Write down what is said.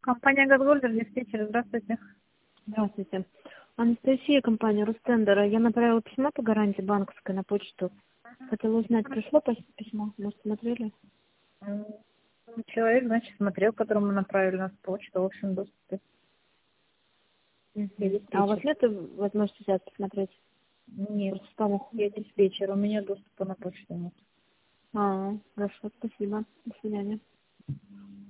Компания «Газгольдер», диспетчер, здравствуйте. Здравствуйте. Анастасия, компания «Ростендер». Я направила письмо по гарантии банковской на почту. Хотела узнать, пришло письмо? Может, смотрели? М, Человек, значит, смотрел, которому направили на почту, в общем доступе. Я А у вас диспетчер. нет возможности сейчас посмотреть? Нет, Просто в спамах. я диспетчер, у меня доступа на почту нет. Хорошо, спасибо. До свидания.